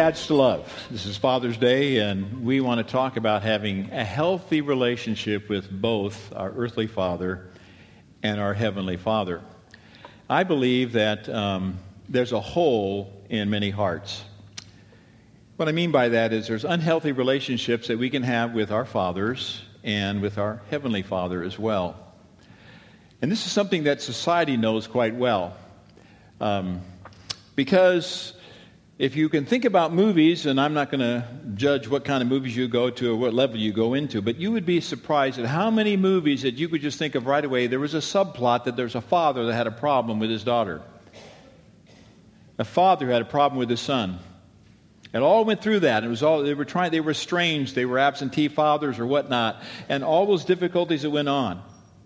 dads to love. This is Father's Day, and we want to talk about having a healthy relationship with both our earthly father and our heavenly Father. I believe that there's a hole in many hearts. What I mean by that is there's unhealthy relationships that we can have with our fathers and with our heavenly Father as well. And this is something that society knows quite well. Because if you can think about movies, and I'm not going to judge what kind of movies you go to or what level you go into, but you would be surprised at how many movies that you could just think of right away, there was a subplot that there's a father that had a problem with his daughter. A father had a problem with his son. It all went through that. It was all they were estranged, they were absentee fathers or whatnot, and all those difficulties that went on.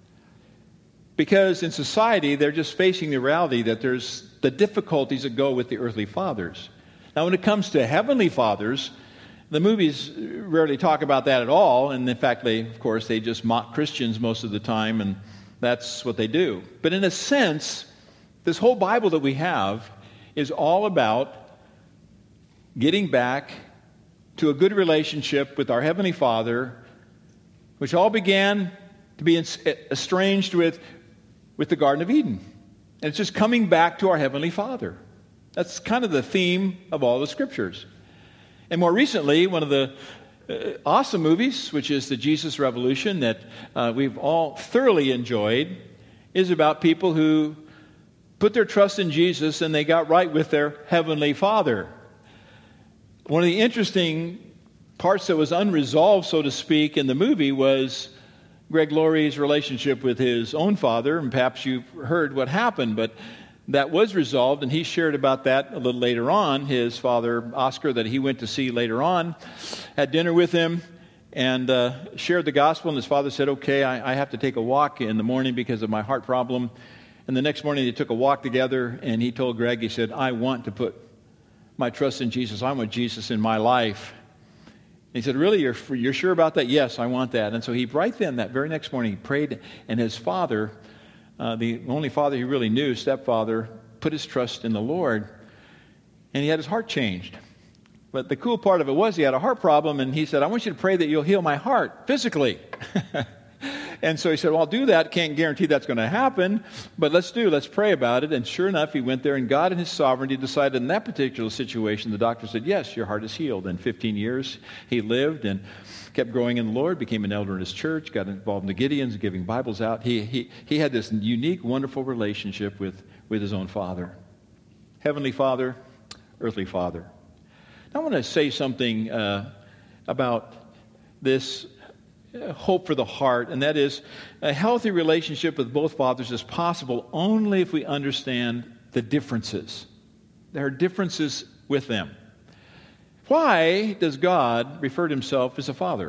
Because in society, they're just facing the reality that there's the difficulties that go with the earthly fathers. Now, when it comes to heavenly fathers, the movies rarely talk about that at all. And in fact, they just mock Christians most of the time, and that's what they do. But in a sense, this whole Bible that we have is all about getting back to a good relationship with our heavenly Father, which all began to be estranged with the Garden of Eden. And it's just coming back to our heavenly Father. That's kind of the theme of all the Scriptures. And more recently, one of the awesome movies, which is the Jesus Revolution, that we've all thoroughly enjoyed, is about people who put their trust in Jesus and they got right with their heavenly Father. One of the interesting parts that was unresolved, so to speak, in the movie was Greg Laurie's relationship with his own father, and perhaps you've heard what happened, but that was resolved, and he shared about that a little later on. His father, Oscar, that he went to see later on, had dinner with him and shared the gospel, and his father said, okay, I have to take a walk in the morning because of my heart problem. And the next morning they took a walk together, and he told Greg, he said, I want to put my trust in Jesus. I want Jesus in my life. He said, really, you're sure about that? Yes, I want that. And so he, right then, that very next morning, he prayed, and his father, the only father he really knew, stepfather, put his trust in the Lord, and he had his heart changed. But the cool part of it was he had a heart problem, and he said, I want you to pray that you'll heal my heart physically. And so he said, well, I'll do that. Can't guarantee that's going to happen, but let's pray about it. And sure enough, he went there, and God in his sovereignty decided in that particular situation, the doctor said, yes, your heart is healed. And 15 years he lived and kept growing in the Lord, became an elder in his church, got involved in the Gideons, giving Bibles out. He had this unique, wonderful relationship with his own father. Heavenly Father, earthly Father. Now I want to say something about this hope for the heart, and that is a healthy relationship with both fathers is possible only if we understand the differences. There are differences with them. Why does God refer to himself as a father?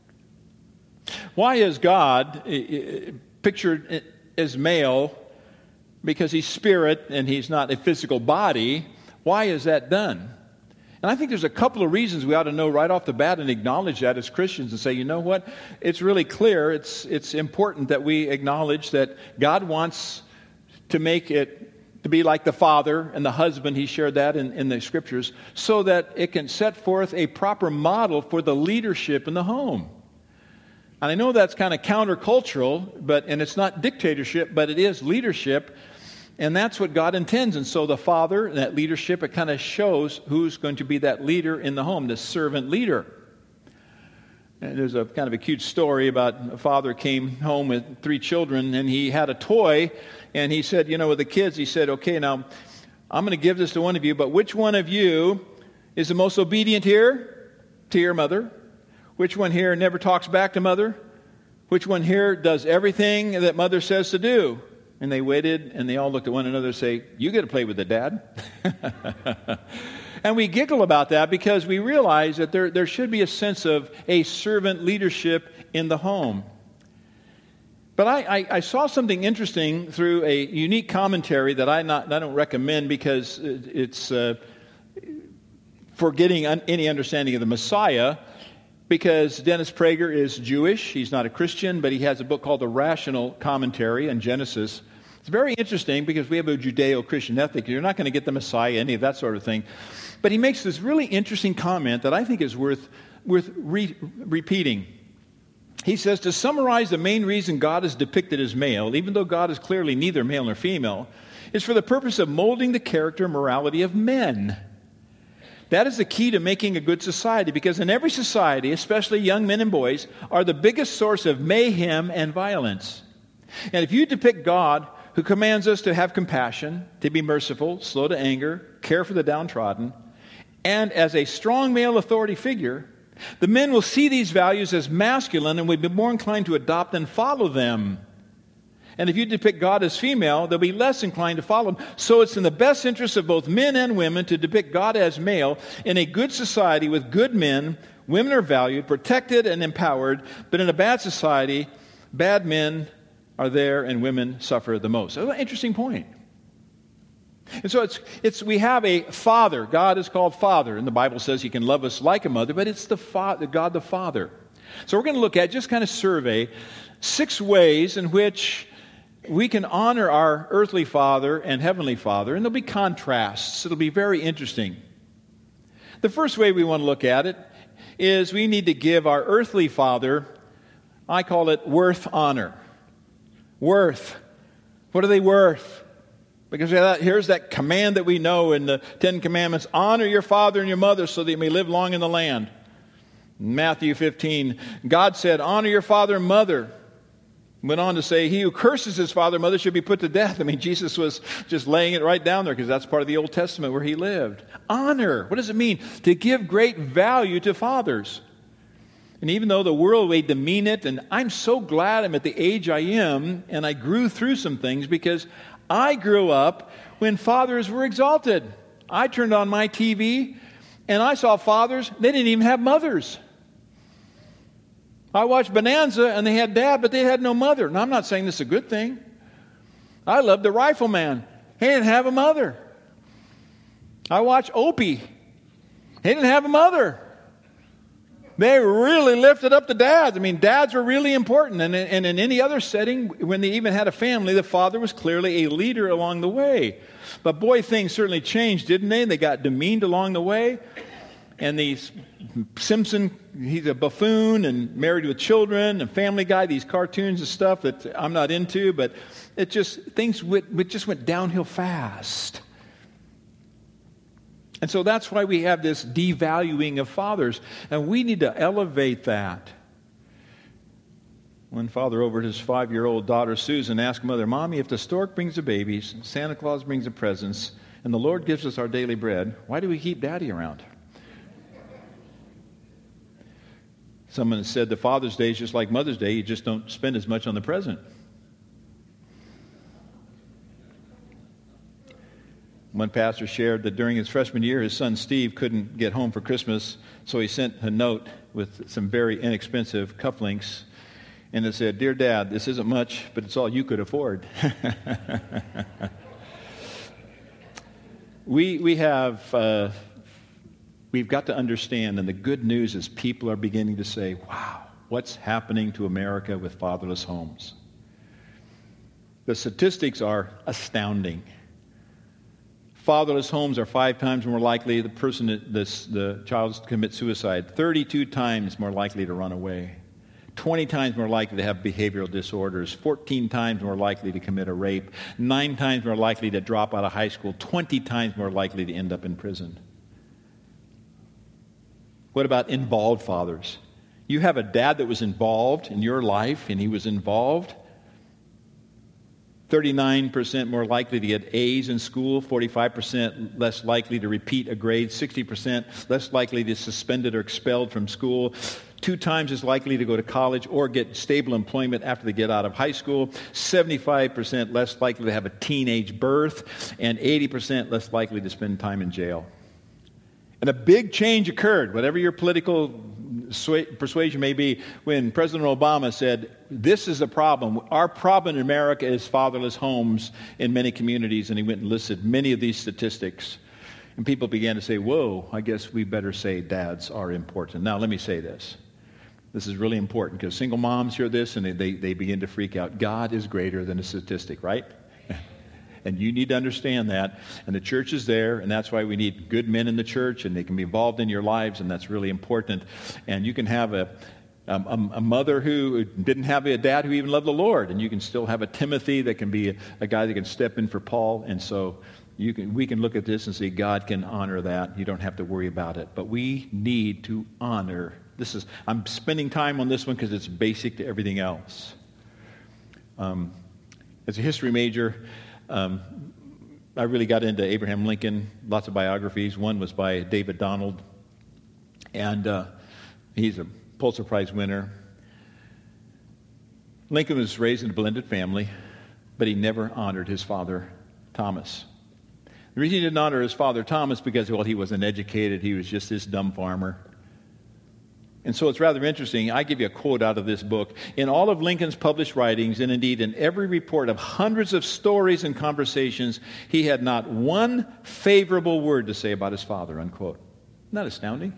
Why is God pictured as male? Because he's spirit and he's not a physical body. Why is that done? And I think there's a couple of reasons we ought to know right off the bat and acknowledge that as Christians and say, you know what? It's really clear. It's important that we acknowledge that God wants to make it to be like the father and the husband. He shared that in the Scriptures so that it can set forth a proper model for the leadership in the home. And I know that's kind of countercultural, and it's not dictatorship, but it is leadership. And that's what God intends. And so the father, that leadership, it kind of shows who's going to be that leader in the home, the servant leader. And there's a kind of a cute story about a father came home with 3 children, and he had a toy, and he said, with the kids, he said, okay, now I'm going to give this to one of you, but which one of you is the most obedient here to your mother? Which one here never talks back to mother? Which one here does everything that mother says to do? And they waited, and they all looked at one another and say, you get to play with it, Dad. And we giggle about that because we realize that there should be a sense of a servant leadership in the home. But I saw something interesting through a unique commentary that I don't recommend because it's for getting any understanding of the Messiah. Because Dennis Prager is Jewish. He's not a Christian, but he has a book called The Rational Commentary on Genesis. It's very interesting because we have a Judeo-Christian ethic. You're not going to get the Messiah, any of that sort of thing. But he makes this really interesting comment that I think is worth repeating. He says, to summarize the main reason God is depicted as male, even though God is clearly neither male nor female, is for the purpose of molding the character and morality of men. That is the key to making a good society, because in every society, especially young men and boys, are the biggest source of mayhem and violence. And if you depict God, who commands us to have compassion, to be merciful, slow to anger, care for the downtrodden, and as a strong male authority figure, the men will see these values as masculine and will be more inclined to adopt and follow them. And if you depict God as female, they'll be less inclined to follow him. So it's in the best interest of both men and women to depict God as male. In a good society with good men, women are valued, protected, and empowered. But in a bad society, bad men are there and women suffer the most. That's an interesting point. And so we have a father. God is called Father, and the Bible says he can love us like a mother, but it's the God the Father. So we're going to look at, just kind of survey, 6 ways in which we can honor our earthly father and heavenly Father, and there'll be contrasts. It'll be very interesting. The first way we want to look at it is we need to give our earthly father, I call it worth honor. Worth. What are they worth? Because here's that command that we know in the 10 Commandments, honor your father and your mother so that you may live long in the land. In Matthew 15, God said, honor your father and mother. Went on to say, he who curses his father and mother should be put to death. I mean, Jesus was just laying it right down there because that's part of the Old Testament where he lived. Honor. What does it mean? To give great value to fathers. And even though the world may demean it, and I'm so glad I'm at the age I am, and I grew through some things because I grew up when fathers were exalted. I turned on my TV, and I saw fathers, they didn't even have mothers. I watched Bonanza, and they had dad, but they had no mother. Now, I'm not saying this is a good thing. I loved the Rifleman. He didn't have a mother. I watched Opie. He didn't have a mother. They really lifted up the dads. I mean, dads were really important. And in any other setting, when they even had a family, the father was clearly a leader along the way. But boy, things certainly changed, didn't they? They got demeaned along the way. And these Simpson, he's a buffoon and Married with Children and Family Guy, these cartoons and stuff that I'm not into, but things just went downhill fast. And so that's why we have this devaluing of fathers. And we need to elevate that. One father over at his 5-year-old daughter Susan asked mother, Mommy, if the stork brings the babies, Santa Claus brings the presents, and the Lord gives us our daily bread, why do we keep Daddy around? Someone said the Father's Day is just like Mother's Day. You just don't spend as much on the present. One pastor shared that during his freshman year, his son Steve couldn't get home for Christmas, so he sent a note with some very inexpensive cufflinks, and it said, Dear Dad, this isn't much, but it's all you could afford. We've got to understand, and the good news is people are beginning to say, wow, what's happening to America with fatherless homes? The statistics are astounding. Fatherless homes are 5 times more likely the child to commit suicide, 32 times more likely to run away, 20 times more likely to have behavioral disorders, 14 times more likely to commit a rape, 9 times more likely to drop out of high school, 20 times more likely to end up in prison. What about involved fathers? You have a dad that was involved in your life, and he was involved. 39% more likely to get A's in school, 45% less likely to repeat a grade, 60% less likely to be suspended or expelled from school, 2 times as likely to go to college or get stable employment after they get out of high school, 75% less likely to have a teenage birth, and 80% less likely to spend time in jail. And a big change occurred, whatever your political persuasion may be, when President Obama said, this is a problem. Our problem in America is fatherless homes in many communities, and he went and listed many of these statistics. And people began to say, whoa, I guess we better say dads are important. Now, let me say this. This is really important because single moms hear this and they begin to freak out. God is greater than a statistic, right? And you need to understand that. And the church is there, and that's why we need good men in the church, and they can be involved in your lives, and that's really important. And you can have a mother who didn't have a dad who even loved the Lord, and you can still have a Timothy that can be a guy that can step in for Paul. And so we can look at this and see God can honor that. You don't have to worry about it. But we need to honor. I'm spending time on this one because it's basic to everything else. As a history major, I really got into Abraham Lincoln, lots of biographies. One was by David Donald, and he's a Pulitzer Prize winner. Lincoln was raised in a blended family, but he never honored his father, Thomas. The reason he didn't honor his father, Thomas, because, well, he wasn't educated. He was just this dumb farmer. And so it's rather interesting. I give you a quote out of this book. In all of Lincoln's published writings, and indeed in every report of hundreds of stories and conversations, he had not one favorable word to say about his father, unquote. Isn't that astounding?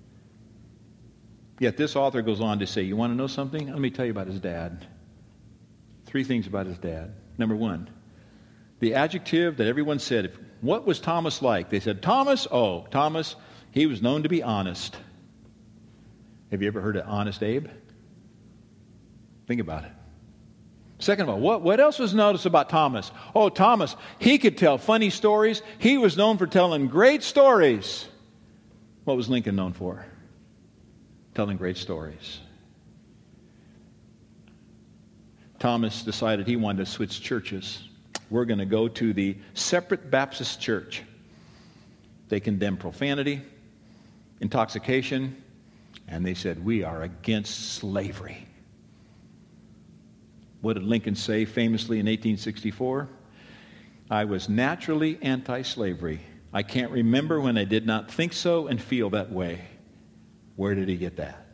Yet this author goes on to say, you want to know something? Let me tell you about his dad. 3 things about his dad. Number 1, the adjective that everyone said, what was Thomas like? They said, Thomas, he was known to be honest. Have you ever heard of Honest Abe? Think about it. Second of all, what else was noticed about Thomas? Oh, Thomas, he could tell funny stories. He was known for telling great stories. What was Lincoln known for? Telling great stories. Thomas decided he wanted to switch churches. We're going to go to the Separate Baptist Church. They condemned profanity, intoxication, and they said, we are against slavery. What did Lincoln say famously in 1864? I was naturally anti-slavery. I can't remember when I did not think so and feel that way. Where did he get that?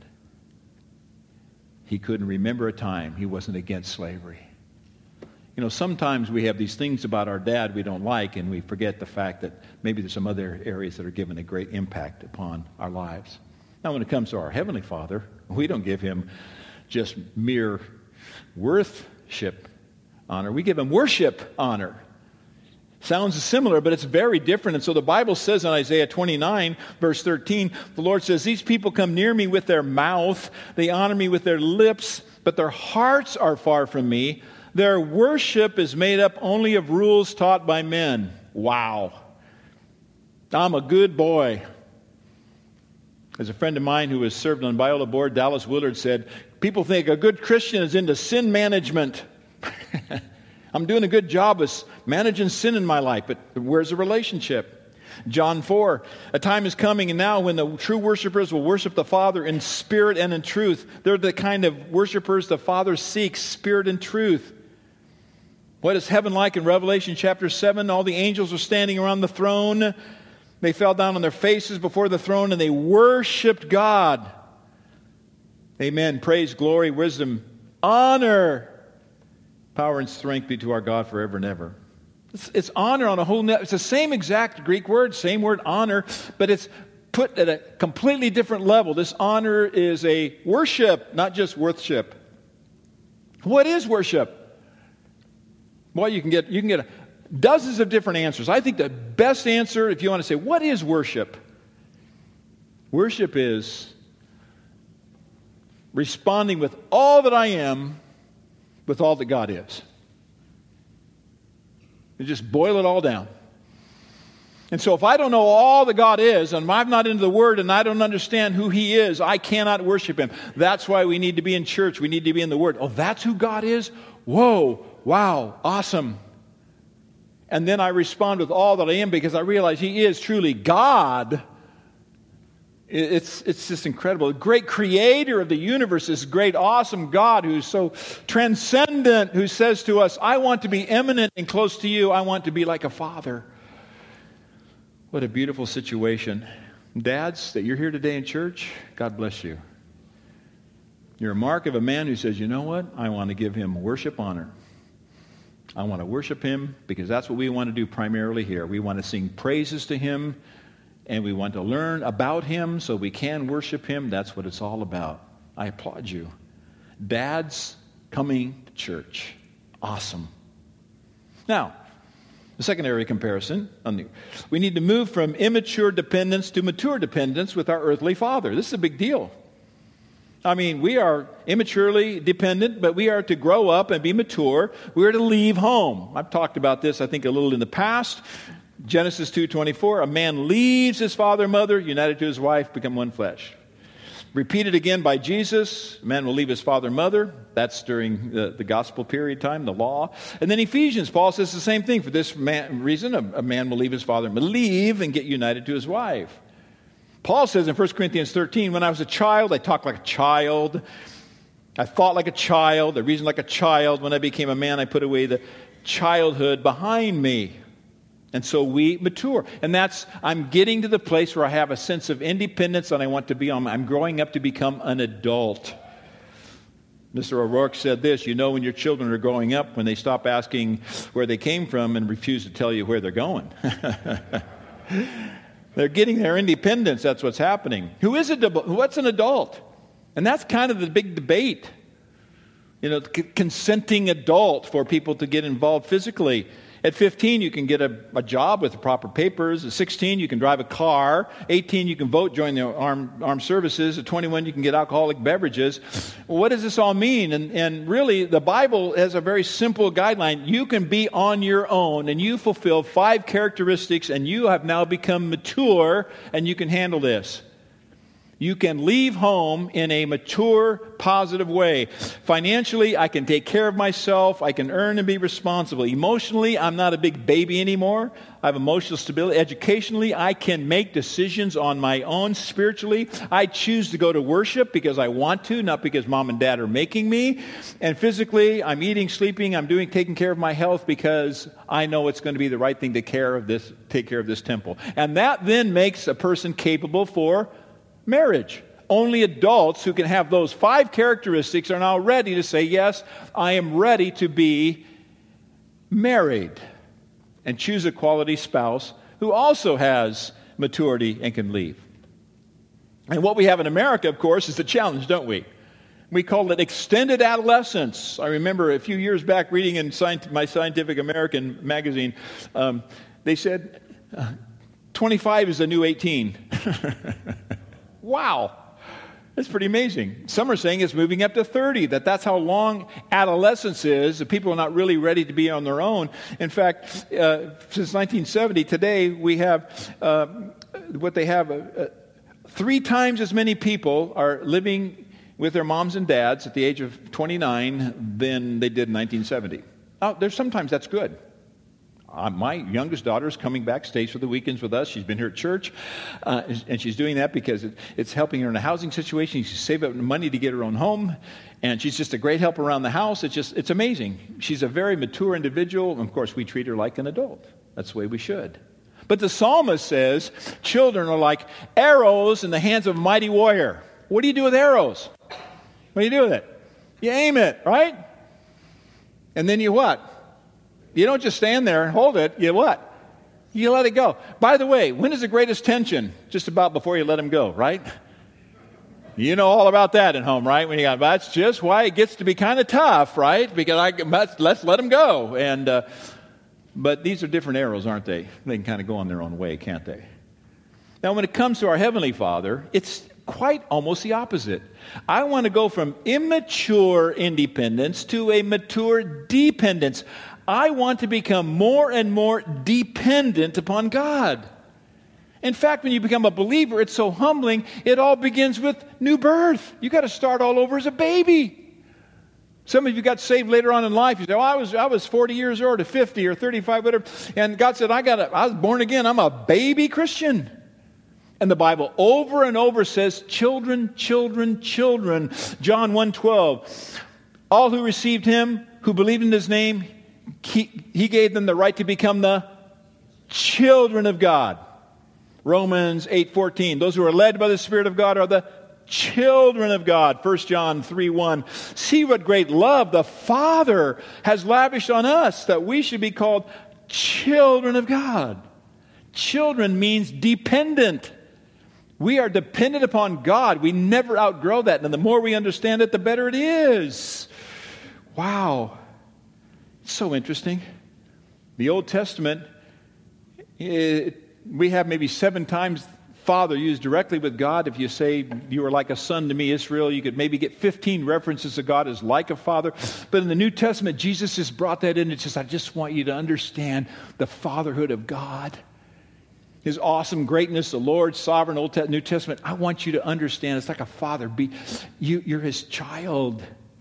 He couldn't remember a time he wasn't against slavery. You know, sometimes we have these things about our dad we don't like, and we forget the fact that maybe there's some other areas that are given a great impact upon our lives. Now, when it comes to our Heavenly Father, we don't give Him just mere worship honor. We give Him worship honor. Sounds similar, but it's very different. And so the Bible says in Isaiah 29, verse 13, the Lord says, these people come near me with their mouth, they honor me with their lips, but their hearts are far from me. Their worship is made up only of rules taught by men. Wow. I'm a good boy. As a friend of mine who was served on Biola board, Dallas Willard, said, people think a good Christian is into sin management. I'm doing a good job of managing sin in my life, but where's the relationship? John 4, a time is coming and now when the true worshipers will worship the Father in spirit and in truth. They're the kind of worshipers the Father seeks, spirit and truth. What is heaven like in Revelation chapter 7? All the angels are standing around the throne. They fell down on their faces before the throne and they worshiped God. Amen. Praise, glory, wisdom, honor, power and strength be to our God forever and ever. It's honor on a whole it's the same exact Greek word, same word honor, but it's put at a completely different level. This honor is a worship, not just worship. What is worship? Well, you can get dozens of different answers. I think the best answer, if you want to say, what is worship? Worship is responding with all that I am with all that God is. You just boil it all down. And so if I don't know all that God is, and I'm not into the Word, and I don't understand who He is, I cannot worship Him. That's why we need to be in church. We need to be in the Word. Oh, that's who God is? Whoa, wow, awesome. And then I respond with all that I am because I realize He is truly God. It's just incredible. The great creator of the universe, this great, awesome God who's so transcendent, who says to us, I want to be eminent and close to you. I want to be like a father. What a beautiful situation. Dads, that you're here today in church, God bless you. You're a mark of a man who says, you know what? I want to give Him worship honor. I want to worship Him because that's what we want to do primarily here. We want to sing praises to Him and we want to learn about Him so we can worship Him. That's what it's all about. I applaud you. Dads coming to church. Awesome. Now, The secondary comparison, we need to move from immature dependence to mature dependence with our earthly father. This is a big deal. I mean, we are immaturely dependent, but we are to grow up and be mature. We are to leave home. I've talked about this, I think, a little in the past. Genesis 2:24, a man leaves his father and mother, united to his wife, become one flesh. Repeated again by Jesus, a man will leave his father and mother. That's during the gospel period time, the law. And then Ephesians, Paul says the same thing. For this reason, a man will leave his father and leave and get united to his wife. Paul says in 1 Corinthians 13, when I was a child, I talked like a child. I thought like a child. I reasoned like a child. When I became a man, I put away the childhood behind me. And so we mature. And I'm getting to the place where I have a sense of independence and I want to be on. I'm growing up to become an adult. Mr. O'Rourke said this, you know when your children are growing up when they stop asking where they came from and refuse to tell you where they're going. They're getting their independence. That's what's happening. What's an adult? And that's kind of the big debate. You know, consenting adult for people to get involved physically. At 15, you can get a job with the proper papers. At 16, you can drive a car. 18, you can vote, join the armed services. At 21, you can get alcoholic beverages. Well, what does this all mean? And really, the Bible has a very simple guideline. You can be on your own, and you fulfill 5 characteristics, and you have now become mature, and you can handle this. You can leave home in a mature, positive way. Financially, I can take care of myself. I can earn and be responsible. Emotionally, I'm not a big baby anymore. I have emotional stability. Educationally, I can make decisions on my own. Spiritually, I choose to go to worship because I want to, not because mom and dad are making me. And physically, I'm eating, sleeping, taking care of my health because I know it's going to be the right thing to take care of this temple. And that then makes a person capable for marriage. Only adults who can have those 5 characteristics are now ready to say, yes, I am ready to be married and choose a quality spouse who also has maturity and can leave. And what we have in America, of course, is the challenge, don't we? We call it extended adolescence. I remember a few years back reading in my Scientific American magazine, they said 25 is the new 18. Wow. That's pretty amazing. Some are saying it's moving up to 30, that's how long adolescence is. People are not really ready to be on their own. In fact, since 1970, today we have 3 times as many people are living with their moms and dads at the age of 29 than they did in 1970. Now, sometimes that's good. My youngest daughter is coming back, stays for the weekends with us. She's been here at church, and she's doing that because it's helping her in a housing situation. She's saving up money to get her own home, and she's just a great help around the house. It's amazing. She's a very mature individual, and of course, we treat her like an adult. That's the way we should. But the psalmist says children are like arrows in the hands of a mighty warrior. What do you do with arrows? What do you do with it? You aim it, right? And then you what? You don't just stand there and hold it. You what? You let it go. By the way, when is the greatest tension? Just about before you let them go, right? You know all about that at home, right? That's just why it gets to be kind of tough, right? Because let's let them go. But these are different arrows, aren't they? They can kind of go on their own way, can't they? Now, when it comes to our Heavenly Father, it's quite almost the opposite. I want to go from immature independence to a mature dependence. I want to become more and more dependent upon God. In fact, when you become a believer, it's so humbling. It all begins with new birth. You got to start all over as a baby. Some of you got saved later on in life. You say, I was 40 years old or 50 or 35, whatever. And God said, I was born again. I'm a baby Christian. And the Bible over and over says, children, children, children. John 1:12. All who received him, who believed in his name, he gave them the right to become the children of God. Romans 8:14. Those who are led by the Spirit of God are the children of God. 1 John 3:1. See what great love the Father has lavished on us, that we should be called children of God. Children means dependent. We are dependent upon God. We never outgrow that. And the more we understand it, the better it is. Wow. It's so interesting. The Old Testament, we have maybe 7 times Father used directly with God. If you say you are like a son to me, Israel, you could maybe get 15 references to God as like a father. But in the New Testament, Jesus has brought that in. It's just, I just want you to understand the fatherhood of God. His awesome greatness, the Lord, sovereign, New Testament. I want you to understand it's like a father. You're his child.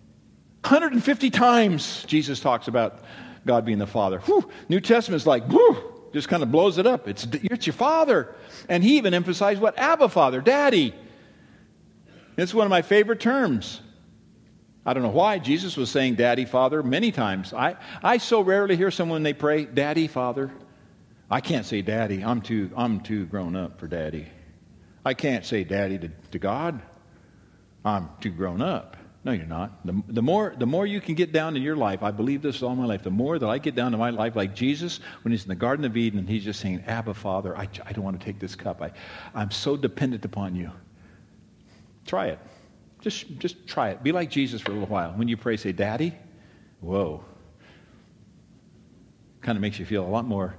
150 times Jesus talks about God being the Father. Whew. New Testament is like, whew, just kind of blows it up. It's your Father. And he even emphasized what? Abba, Father, Daddy. It's one of my favorite terms. I don't know why. Jesus was saying Daddy, Father many times. I so rarely hear someone when they pray, Daddy, Father. I can't say Daddy. I'm too grown up for Daddy. I can't say Daddy to God. I'm too grown up. No, you're not. The more you can get down in your life, I believe this all my life, the more that I get down to my life like Jesus when he's in the Garden of Eden and he's just saying, Abba, Father, I don't want to take this cup. I'm so dependent upon you. Try it. Just try it. Be like Jesus for a little while. When you pray, say, Daddy. Whoa. Kind of makes you feel a lot more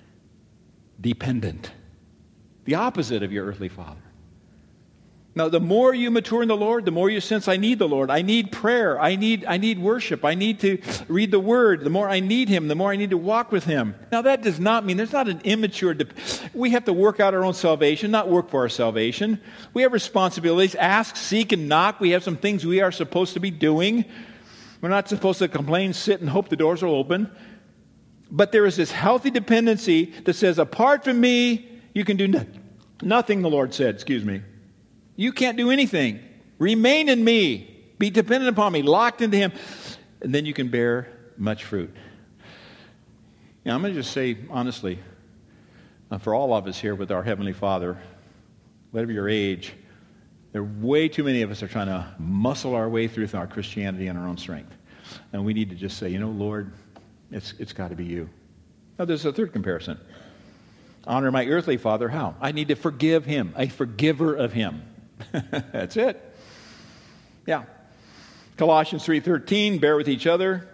dependent. The opposite of your earthly father. Now, the more you mature in the Lord, the more you sense, I need the Lord. I need prayer. I need worship. I need to read the Word. The more I need Him, the more I need to walk with Him. Now, that does not mean there's not an immature... We have to work out our own salvation, not work for our salvation. We have responsibilities. Ask, seek, and knock. We have some things we are supposed to be doing. We're not supposed to complain, sit, and hope the doors will open. But there is this healthy dependency that says, apart from me, you can do nothing, the Lord said. You can't do anything. Remain in me. Be dependent upon me. Locked into Him. And then you can bear much fruit. Now, I'm going to just say, honestly, for all of us here with our Heavenly Father, whatever your age, there are way too many of us are trying to muscle our way through our Christianity in our own strength. And we need to just say, Lord, it's got to be you. Now, there's a third comparison. Honor my earthly father. How? I need to forgive him. A forgiver of him. That's it. Yeah. Colossians 3:13, bear with each other.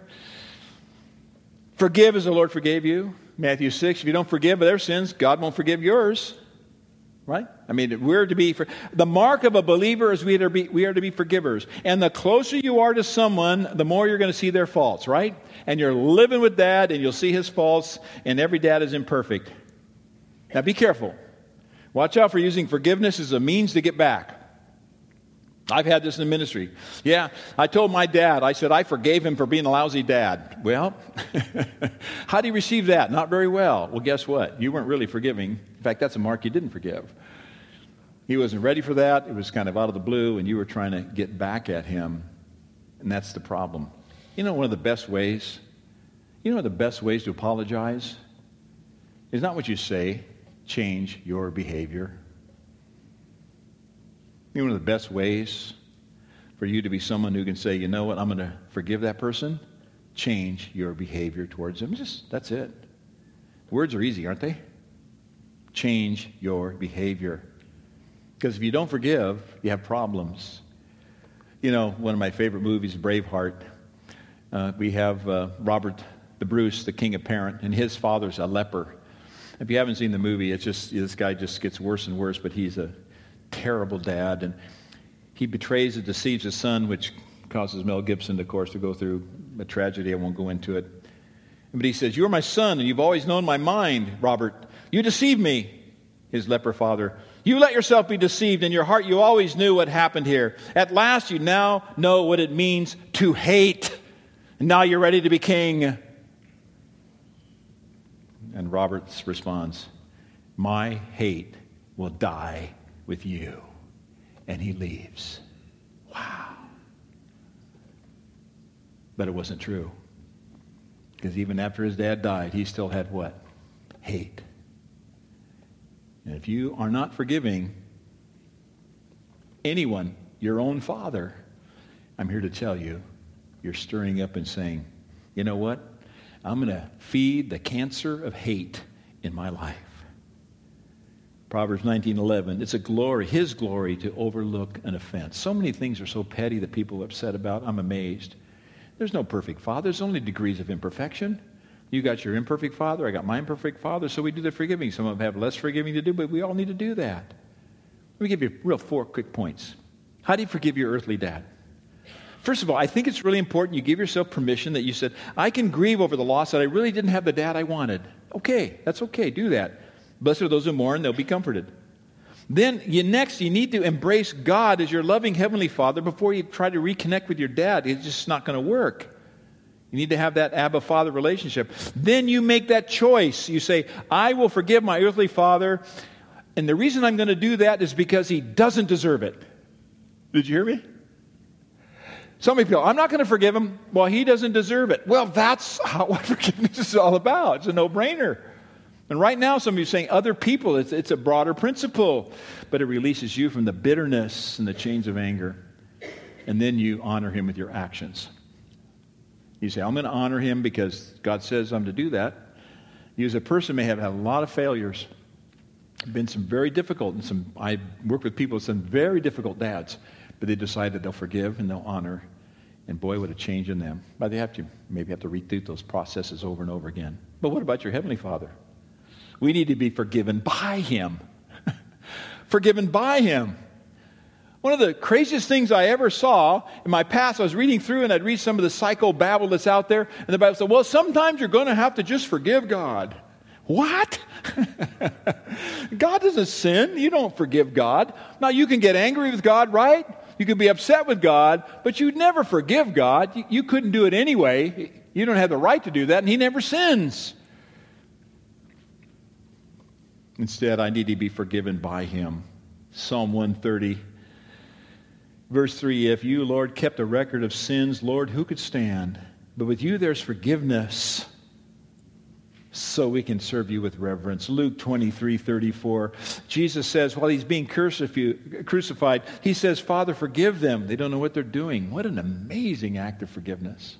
Forgive as the Lord forgave you. Matthew 6, if you don't forgive their sins, God won't forgive yours. Right? I mean, we're to be... The mark of a believer is we are to be forgivers. And the closer you are to someone, the more you're going to see their faults, right? And you're living with dad, and you'll see his faults, and every dad is imperfect. Now, be careful. Watch out for using forgiveness as a means to get back. I've had this in the ministry. Yeah, I told my dad, I said, I forgave him for being a lousy dad. Well, how do you receive that? Not very well. Well, guess what? You weren't really forgiving. In fact, that's a mark you didn't forgive. He wasn't ready for that. It was kind of out of the blue, and you were trying to get back at him. And that's the problem. One of the best ways to apologize is not what you say. Change your behavior. One of the best ways for you to be someone who can say, you know what, I'm going to forgive that person. Change your behavior towards them. That's it. Words are easy, aren't they? Change your behavior. Because if you don't forgive, you have problems. One of my favorite movies, Braveheart. We have Robert the Bruce, the king apparent, and his father's a leper. If you haven't seen the movie, it's just this guy just gets worse and worse, but he's a terrible dad, and he betrays and deceives his son, which causes Mel Gibson, of course, to go through a tragedy. I won't go into it. But he says, "You're my son, and you've always known my mind, Robert. You deceived me." His leper father, "You let yourself be deceived. In your heart you always knew what happened here. At last you now know what it means to hate. And now you're ready to be king." And Robert's response, "My hate will die with you." And he leaves. Wow. But it wasn't true. Because even after his dad died, he still had what? Hate. And if you are not forgiving anyone, your own father, I'm here to tell you, you're stirring up and saying, you know what? I'm going to feed the cancer of hate in my life. Proverbs 19:11, it's a glory, his glory, to overlook an offense. So many things are so petty that people are upset about. I'm amazed. There's no perfect father. There's only degrees of imperfection. You got your imperfect father, I got my imperfect father, so we do the forgiving. Some of them have less forgiving to do, but we all need to do that. Let me give you 4 quick points. How do you forgive your earthly dad? First of all, I think it's really important you give yourself permission that you said, I can grieve over the loss that I really didn't have the dad I wanted. Okay, that's okay, do that. Blessed are those who mourn, they'll be comforted. Then you need to embrace God as your loving Heavenly Father before you try to reconnect with your dad. It's just not going to work. You need to have that Abba Father relationship. Then you make that choice. You say, I will forgive my earthly father, and the reason I'm going to do that is because he doesn't deserve it. Did you hear me? Some people, I'm not going to forgive him. Well, he doesn't deserve it. Well, that's what forgiveness is all about. It's a no-brainer. And right now, some of you are saying other people, it's a broader principle, but it releases you from the bitterness and the chains of anger. And then you honor him with your actions. You say, I'm going to honor him because God says I'm to do that. You as a person may have had a lot of failures. Been some very difficult, I work with people with some very difficult dads, but they decide that they'll forgive and they'll honor. And boy, what a change in them. But they maybe have to redo those processes over and over again. But what about your Heavenly Father? We need to be forgiven by him. Forgiven by him. One of the craziest things I ever saw in my past, I was reading through and I'd read some of the psycho-babble that's out there, and the Bible said, well, sometimes you're going to have to just forgive God. What? God doesn't sin. You don't forgive God. Now, you can get angry with God, right? You can be upset with God, but you'd never forgive God. You couldn't do it anyway. You don't have the right to do that, and he never sins. Instead, I need to be forgiven by him. Psalm 130, verse 3, if you, Lord, kept a record of sins, Lord, who could stand? But with you there's forgiveness, so we can serve you with reverence. Luke 23:34, Jesus says, while he's being crucified, he says, Father, forgive them. They don't know what they're doing. What an amazing act of forgiveness.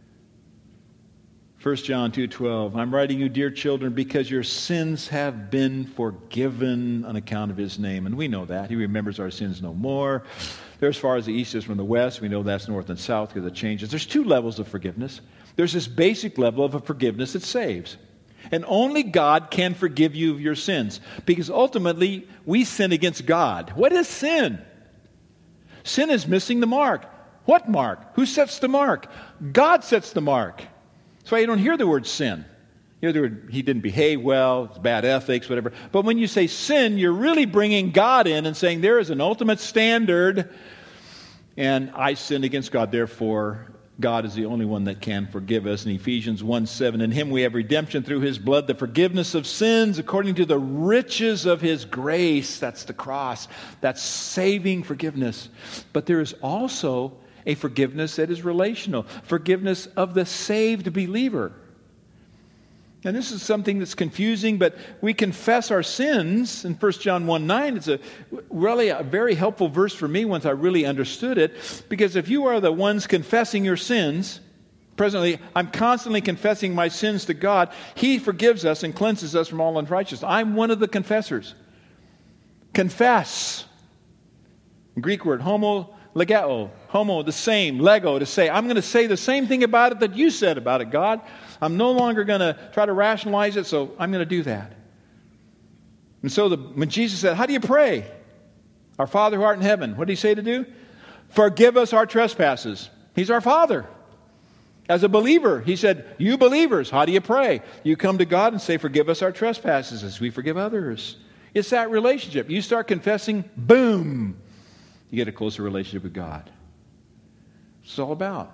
1 John 2:12, I'm writing you, dear children, because your sins have been forgiven on account of his name. And we know that. He remembers our sins no more. They're as far as the east is from the west. We know that's north and south because it changes. There's 2 levels of forgiveness. There's this basic level of a forgiveness that saves. And only God can forgive you of your sins. Because ultimately, we sin against God. What is sin? Sin is missing the mark. What mark? Who sets the mark? God sets the mark. That's why you don't hear the word sin. You hear the word, he didn't behave well, it's bad ethics, whatever. But when you say sin, you're really bringing God in and saying there is an ultimate standard, and I sinned against God, therefore God is the only one that can forgive us. In Ephesians 1:7, in him we have redemption through his blood, the forgiveness of sins according to the riches of his grace. That's the cross. That's saving forgiveness. But there is also a forgiveness that is relational. Forgiveness of the saved believer. And this is something that's confusing, but we confess our sins in 1 John 1:9. It's really a very helpful verse for me once I really understood it, because if you are the ones confessing your sins, presently I'm constantly confessing my sins to God, he forgives us and cleanses us from all unrighteousness. I'm one of the confessors. Confess. Greek word, legeo, homo, the same, lego, to say. I'm going to say the same thing about it that you said about it, God. I'm no longer going to try to rationalize it, so I'm going to do that. And so when Jesus said, how do you pray? Our Father who art in heaven. What did he say to do? Forgive us our trespasses. He's our Father. As a believer, he said, you believers, how do you pray? You come to God and say, forgive us our trespasses as we forgive others. It's that relationship. You start confessing, boom, you get a closer relationship with God. It's all about.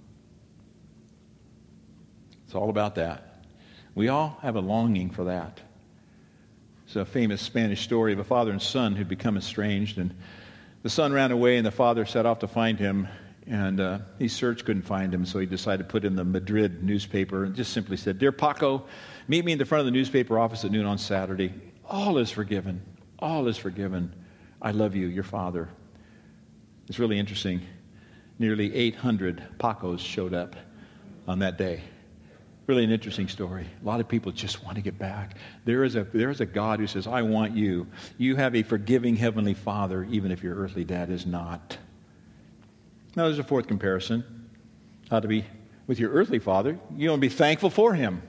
It's all about that. We all have a longing for that. It's a famous Spanish story of a father and son who'd become estranged, and the son ran away and the father set off to find him, and he searched, couldn't find him, so he decided to put in the Madrid newspaper and just simply said, Dear Paco, meet me in the front of the newspaper office at noon on Saturday. All is forgiven. All is forgiven. I love you, your father. It's really interesting. Nearly 800 Pacos showed up on that day. Really an interesting story. A lot of people just want to get back. There is a God who says, I want you. You have a forgiving heavenly Father, even if your earthly dad is not. Now there's a fourth comparison. How to be with your earthly father. You want to be thankful for him.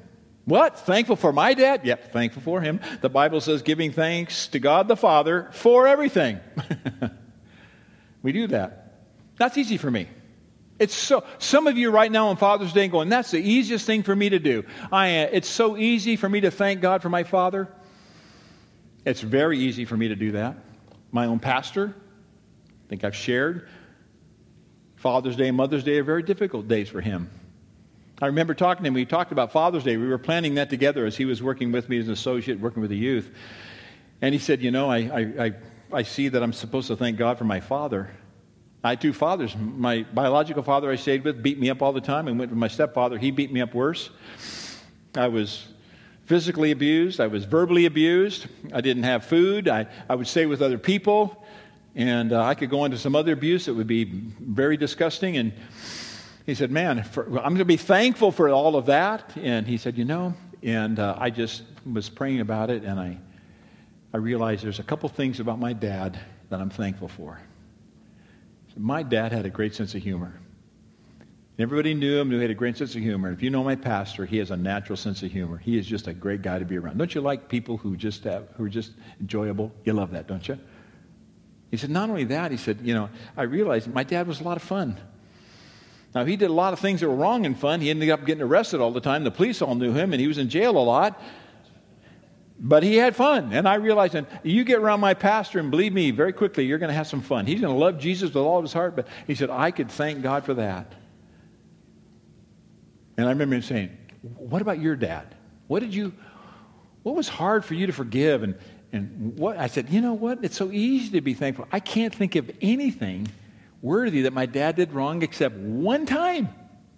What? Thankful for my dad? Yep, thankful for him. The Bible says giving thanks to God the Father for everything. We do that. That's easy for me. Some of you right now on Father's Day going, that's the easiest thing for me to do. It's so easy for me to thank God for my father. It's very easy for me to do that. My own pastor, I think I've shared, Father's Day and Mother's Day are very difficult days for him. I remember talking to him. We talked about Father's Day. We were planning that together as he was working with me as an associate, working with the youth. And he said, I see that I'm supposed to thank God for my father. I had two fathers. My biological father I stayed with beat me up all the time. I went with my stepfather. He beat me up worse. I was physically abused. I was verbally abused. I didn't have food. I would stay with other people. And I could go into some other abuse that would be very disgusting. And he said, man, I'm going to be thankful for all of that. And he said, and I just was praying about it, and I realized there's a couple things about my dad that I'm thankful for. My dad had a great sense of humor. Everybody knew him, knew he had a great sense of humor. If you know my pastor, he has a natural sense of humor. He is just a great guy to be around. Don't you like people who are just enjoyable? You love that, don't you? He said, not only that, he said, I realized my dad was a lot of fun. Now, he did a lot of things that were wrong and fun. He ended up getting arrested all the time. The police all knew him, and he was in jail a lot. But he had fun. And I realized, and you get around my pastor, and believe me, very quickly, you're going to have some fun. He's going to love Jesus with all of his heart. But he said, I could thank God for that. And I remember him saying, what about your dad? What was hard for you to forgive? And what? I said, you know what? It's so easy to be thankful. I can't think of anything worthy that my dad did wrong except one time.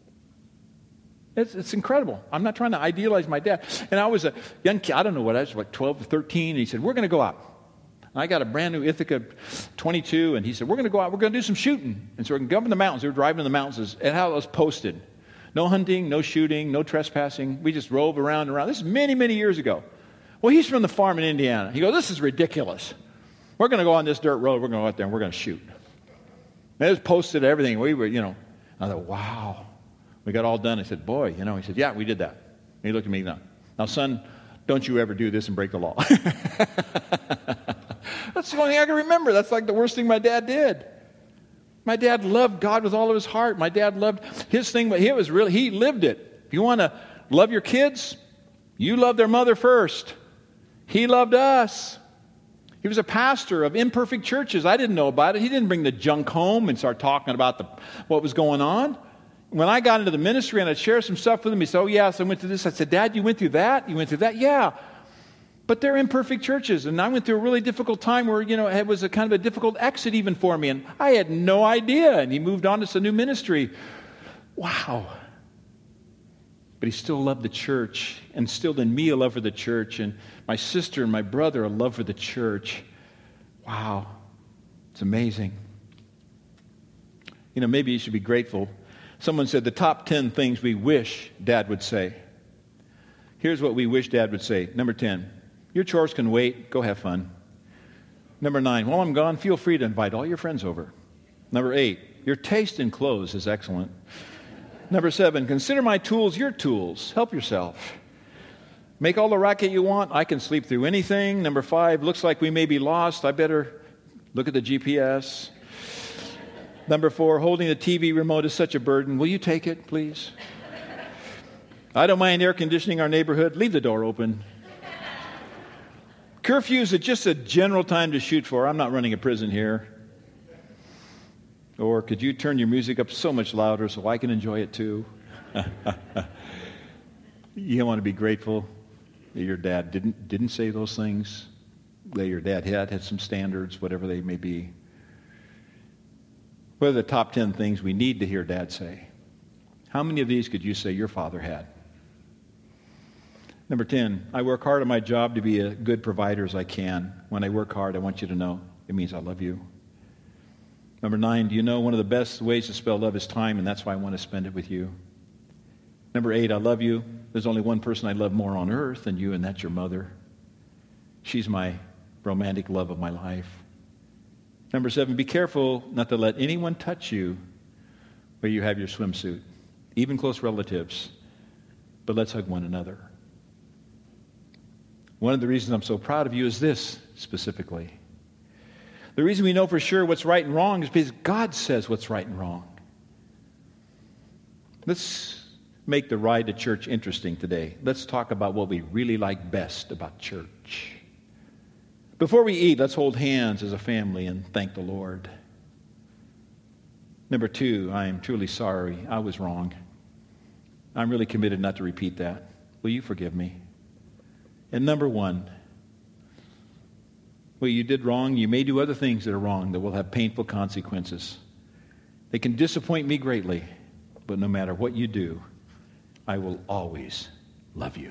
It's incredible. I'm not trying to idealize my dad. And I was a young kid. I don't know what I was, like 12 or 13. And he said, we're going to go out. And I got a brand new Ithaca 22. And he said, we're going to go out. We're going to do some shooting. And so we're going to go up in the mountains. We were driving in the mountains. And how it was posted. No hunting, no shooting, no trespassing. We just drove around and around. This is many, many years ago. Well, he's from the farm in Indiana. He goes, this is ridiculous. We're going to go on this dirt road. We're going to go out there and we're going to shoot. And it was posted everything. We were, I thought, wow. We got all done. I said, boy, he said, yeah, we did that. And he looked at me, now, son, don't you ever do this and break the law. That's the only thing I can remember. That's like the worst thing my dad did. My dad loved God with all of his heart. My dad loved his thing, but he lived it. If you want to love your kids, you love their mother first. He loved us. He was a pastor of imperfect churches. I didn't know about it. He didn't bring the junk home and start talking about what was going on. When I got into the ministry and I'd share some stuff with him, he said, oh, yes, I went through this. I said, Dad, you went through that? You went through that? Yeah. But they're imperfect churches. And I went through a really difficult time where, it was a kind of a difficult exit even for me. And I had no idea. And he moved on to some new ministry. Wow. But he still loved the church, and instilled in me a love for the church, and my sister and my brother a love for the church. Wow. It's amazing. Maybe you should be grateful. Someone said the top 10 things we wish Dad would say. Here's what we wish Dad would say. Number 10, your chores can wait. Go have fun. Number 9, while I'm gone, feel free to invite all your friends over. Number 8, your taste in clothes is excellent. Number 7, consider my tools your tools. Help yourself. Make all the racket you want. I can sleep through anything. Number 5, looks like we may be lost. I better look at the GPS. Number 4, holding the TV remote is such a burden. Will you take it, please? I don't mind air conditioning our neighborhood. Leave the door open. Curfews are just a general time to shoot for. I'm not running a prison here. Or could you turn your music up so much louder so I can enjoy it too? You want to be grateful that your dad didn't say those things. That your dad had some standards, whatever they may be. What are the top 10 things we need to hear Dad say? How many of these could you say your father had? Number 10, I work hard at my job to be a good provider as I can. When I work hard, I want you to know it means I love you. Number 9, do you know one of the best ways to spell love is time, and that's why I want to spend it with you. Number 8, I love you. There's only one person I love more on earth than you, and that's your mother. She's my romantic love of my life. Number 7, be careful not to let anyone touch you where you have your swimsuit, even close relatives. But let's hug one another. One of the reasons I'm so proud of you is this specifically. The reason we know for sure what's right and wrong is because God says what's right and wrong. Let's make the ride to church interesting today. Let's talk about what we really like best about church. Before we eat, let's hold hands as a family and thank the Lord. Number 2, I am truly sorry. I was wrong. I'm really committed not to repeat that. Will you forgive me? And number 1, well, you did wrong. You may do other things that are wrong that will have painful consequences. They can disappoint me greatly, but no matter what you do, I will always love you.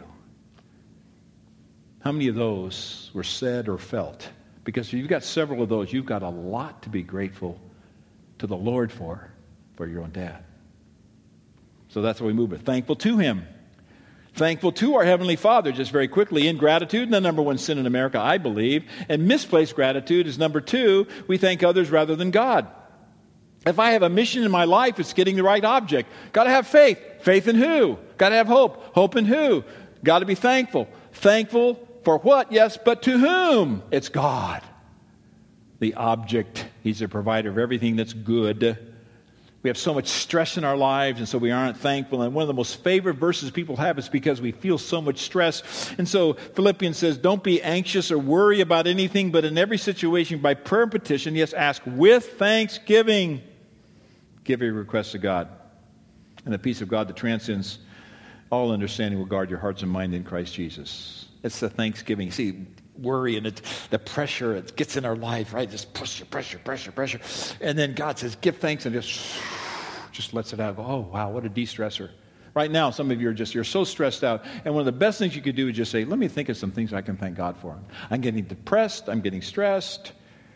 How many of those were said or felt? Because if you've got several of those, you've got a lot to be grateful to the Lord for your own dad. So that's what we move with. Thankful to Him. Thankful to our Heavenly Father, just very quickly. Ingratitude, the number 1 sin in America, I believe. And misplaced gratitude is number 2. We thank others rather than God. If I have a mission in my life, it's getting the right object. Got to have faith. Faith in who? Got to have hope. Hope in who? Got to be thankful. Thankful for what? Yes, but to whom? It's God. The object. He's the provider of everything that's good. We have so much stress in our lives, and so we aren't thankful. And one of the most favorite verses people have is because we feel so much stress. And so Philippians says, don't be anxious or worry about anything, but in every situation, by prayer and petition, yes, ask with thanksgiving. Give your requests to God. And the peace of God that transcends all understanding will guard your hearts and mind in Christ Jesus. It's the thanksgiving. See, worry and the pressure, it gets in our life, right? Just pressure. And then God says, give thanks, and just lets it out. Oh, wow, what a de-stressor. Right now, some of you you're so stressed out. And one of the best things you could do is just say, let me think of some things I can thank God for. I'm getting depressed. I'm getting stressed.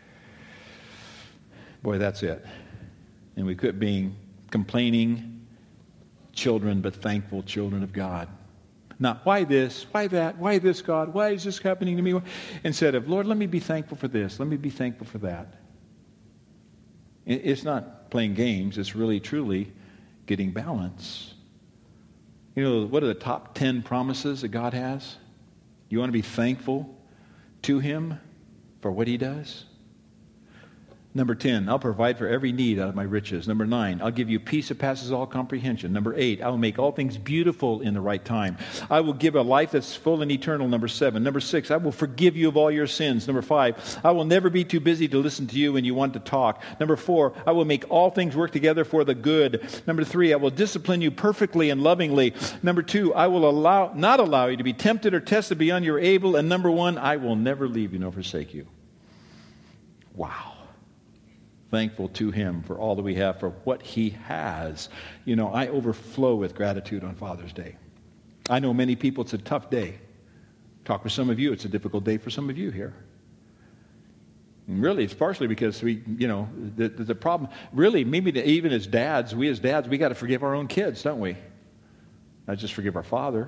Boy, that's it. And we quit being complaining children, but thankful children of God. Not, why this? Why that? Why this, God? Why is this happening to me? Instead of, Lord, let me be thankful for this. Let me be thankful for that. It's not playing games. It's really, truly getting balance. You know, what are the top 10 promises that God has? You want to be thankful to Him for what He does? Number 10, I'll provide for every need out of my riches. Number 9, I'll give you peace that passes all comprehension. Number 8, I will make all things beautiful in the right time. I will give a life that's full and eternal. Number 7. Number 6, I will forgive you of all your sins. Number 5, I will never be too busy to listen to you when you want to talk. Number 4, I will make all things work together for the good. Number 3, I will discipline you perfectly and lovingly. Number 2, I will not allow you to be tempted or tested beyond your able. And number 1, I will never leave you nor forsake you. Wow. Thankful to Him for all that we have, for what He has. You know, I overflow with gratitude on Father's Day. I know many people, it's a tough day. Talk with some of you, it's a difficult day for some of you here. And really, it's partially because the problem, really, maybe even as dads, we got to forgive our own kids, don't we? Not just forgive our father.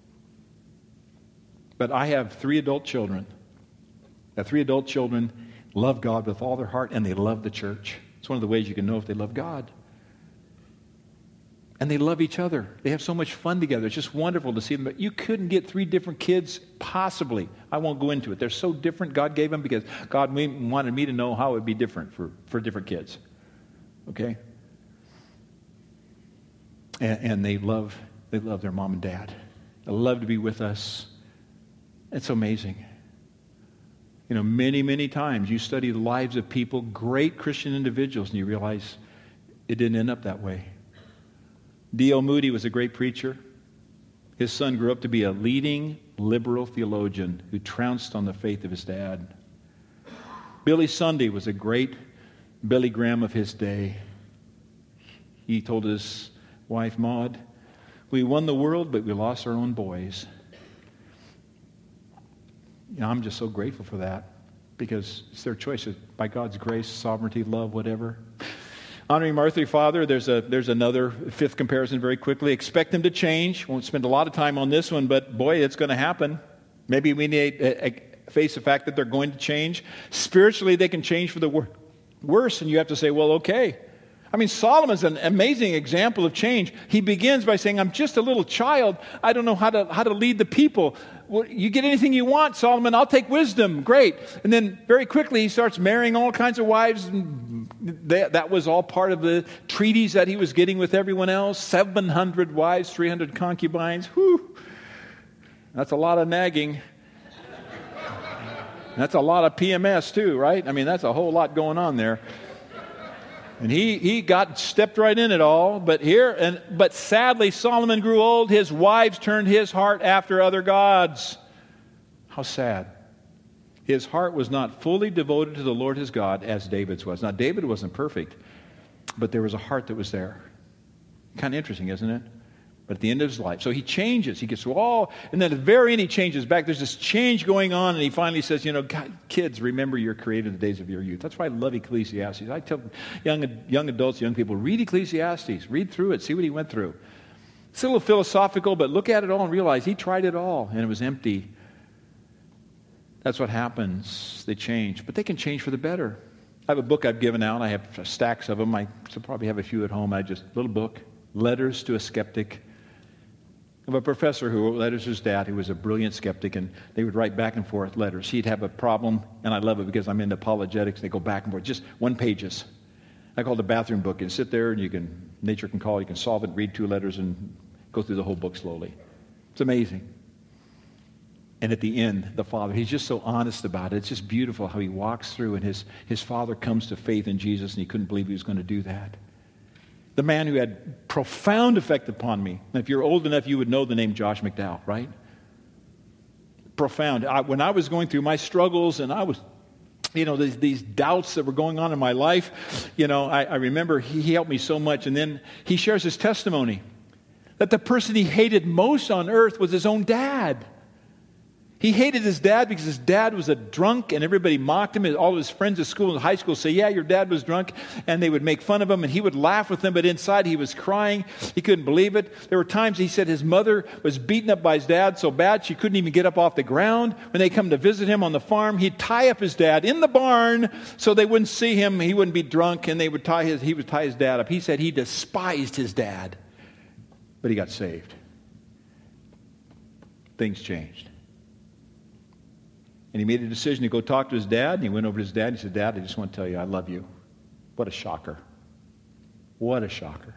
But I have 3 adult children. I have 3 adult children love God with all their heart, and they love the church. It's one of the ways you can know if they love God. And they love each other. They have so much fun together. It's just wonderful to see them. But you couldn't get 3 different kids, possibly. I won't go into it. They're so different. God gave them because God wanted me to know how it would be different for different kids. Okay? And they love their mom and dad. They love to be with us. It's amazing. You know, many, many times you study the lives of people, great Christian individuals, and you realize it didn't end up that way. D.L. Moody was a great preacher. His son grew up to be a leading liberal theologian who trounced on the faith of his dad. Billy Sunday was a great Billy Graham of his day. He told his wife, Maud, we won the world, but we lost our own boys. You know, I'm just so grateful for that because it's their choice. By God's grace, sovereignty, love, whatever. Honoring my earthly father, there's another 5th comparison very quickly. Expect them to change. Won't spend a lot of time on this one, but boy, it's going to happen. Maybe we need to face the fact that they're going to change. Spiritually, they can change for the worse, and you have to say, well, okay, I mean, Solomon's an amazing example of change. He begins by saying, I'm just a little child. I don't know how to lead the people. Well, you get anything you want, Solomon. I'll take wisdom. Great. And then very quickly he starts marrying all kinds of wives. And that was all part of the treaties that he was getting with everyone else. 700 wives, 300 concubines. Whew. That's a lot of nagging. That's a lot of PMS too, right? I mean, that's a whole lot going on there. And he stepped right in it all. But sadly, Solomon grew old. His wives turned his heart after other gods. How sad. His heart was not fully devoted to the Lord his God as David's was. Now, David wasn't perfect, but there was a heart that was there. Kind of interesting, isn't it? But at the end of his life. So he changes. He gets and then at the very end he changes back. There's this change going on, and he finally says, God, kids, remember you're created in the days of your youth. That's why I love Ecclesiastes. I tell young adults, young people, read Ecclesiastes. Read through it. See what he went through. It's a little philosophical, but look at it all and realize he tried it all, and it was empty. That's what happens. They change. But they can change for the better. I have a book I've given out. I have stacks of them. I still probably have a few at home. Little book, Letters to a Skeptic. Of a professor who wrote letters to his dad, who was a brilliant skeptic, and they would write back and forth letters. He'd have a problem, and I love it because I'm into apologetics. They go back and forth, just one pages. I call it the bathroom book. You sit there, and nature can call, you can solve it, read 2 letters, and go through the whole book slowly. It's amazing. And at the end, the father, he's just so honest about it. It's just beautiful how he walks through, and his father comes to faith in Jesus, and he couldn't believe he was going to do that. The man who had profound effect upon me. And if you're old enough, you would know the name Josh McDowell, right? Profound. When I was going through my struggles and I was, these doubts that were going on in my life, I remember he helped me so much. And then he shares his testimony that the person he hated most on earth was his own dad. He hated his dad because his dad was a drunk, and everybody mocked him. All of his friends at school and high school say, yeah, your dad was drunk, and they would make fun of him, and he would laugh with them, but inside he was crying. He couldn't believe it. There were times he said his mother was beaten up by his dad so bad she couldn't even get up off the ground. When they come to visit him on the farm, he'd tie up his dad in the barn so they wouldn't see him, he wouldn't be drunk, and he would tie his dad up. He said he despised his dad, but he got saved. Things changed. And he made a decision to go talk to his dad, and he went over to his dad and he said, Dad, I just want to tell you, I love you. What a shocker. What a shocker.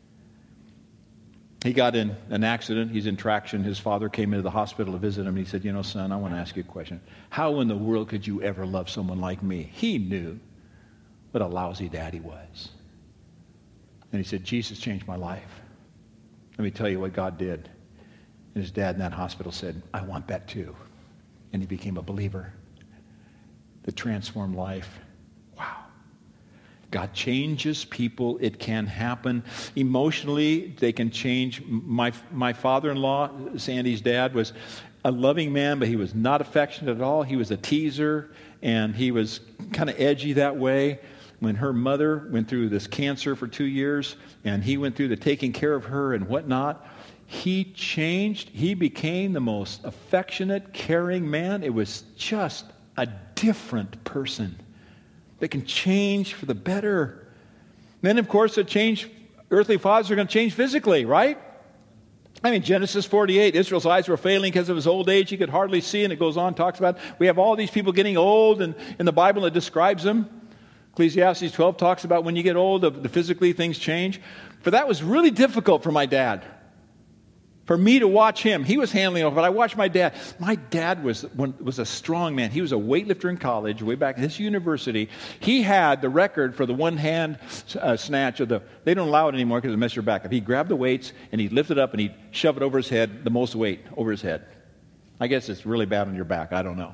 He got in an accident. He's in traction. His father came into the hospital to visit him, and he said, son, I want to ask you a question. How in the world could you ever love someone like me? He knew what a lousy dad he was. And he said, Jesus changed my life. Let me tell you what God did. And his dad in that hospital said, I want that too. And he became a believer that transformed life. Wow. God changes people. It can happen. Emotionally, they can change. My father-in-law, Sandy's dad, was a loving man, but he was not affectionate at all. He was a teaser, and he was kind of edgy that way. When her mother went through this cancer for 2 years, and he went through the taking care of her and whatnot, he changed. He became the most affectionate, caring man. It was just a different person that can change for the better. Then, of course, earthly fathers are going to change physically, right? I mean, Genesis 48, Israel's eyes were failing because of his old age. He could hardly see, and it goes on, talks about, we have all these people getting old, and in the Bible it describes them. Ecclesiastes 12 talks about when you get old, the physically things change. But that was really difficult for my dad. For me to watch him, he was handling it, but I watched my dad. My dad was a strong man. He was a weightlifter in college, way back at this university. He had the record for the one-hand snatch of they don't allow it anymore because it messes your back up. He'd grab the weights, and he'd lift it up, and he'd shove it over his head, the most weight over his head. I guess it's really bad on your back. I don't know.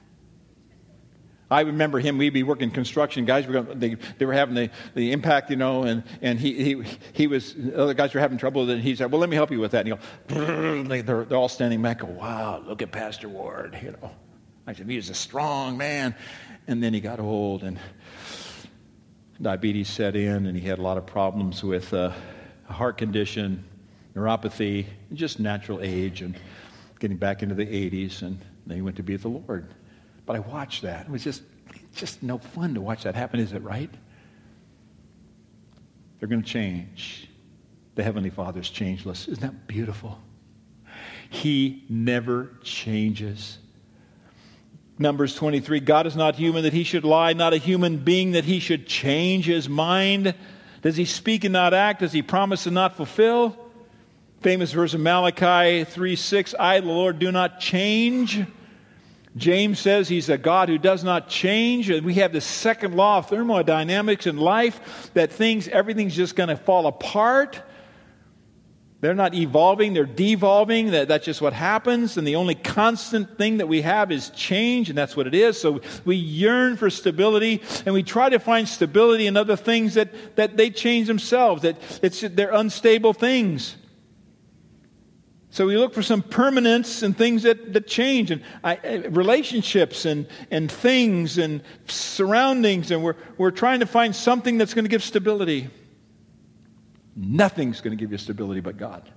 I remember him, we'd be working construction, guys they were having the impact, and he was, other guys were having trouble with it, and he said, well, let me help you with that. And they're all standing back, go, wow, look at Pastor Ward, I said, he was a strong man. And then he got old, and diabetes set in, and he had a lot of problems with a heart condition, neuropathy, just natural age, and getting back into the 80s, and then he went to be with the Lord. But I watched that. It was just no fun to watch that happen, is it right? They're going to change. The Heavenly Father's changeless. Isn't that beautiful? He never changes. Numbers 23, God is not human that he should lie, not a human being that he should change his mind. Does he speak and not act? Does he promise and not fulfill? Famous verse of Malachi 3:6, I, the Lord, do not change. James says he's a God who does not change. And we have this second law of thermodynamics in life, that everything's just going to fall apart. They're not evolving, they're devolving. That's just what happens. And the only constant thing that we have is change, and that's what it is. So we yearn for stability, and we try to find stability in other things that they change themselves, they're unstable things. So we look for some permanence in things that change, and relationships and things and surroundings, and we're trying to find something that's going to give stability. Nothing's going to give you stability but God.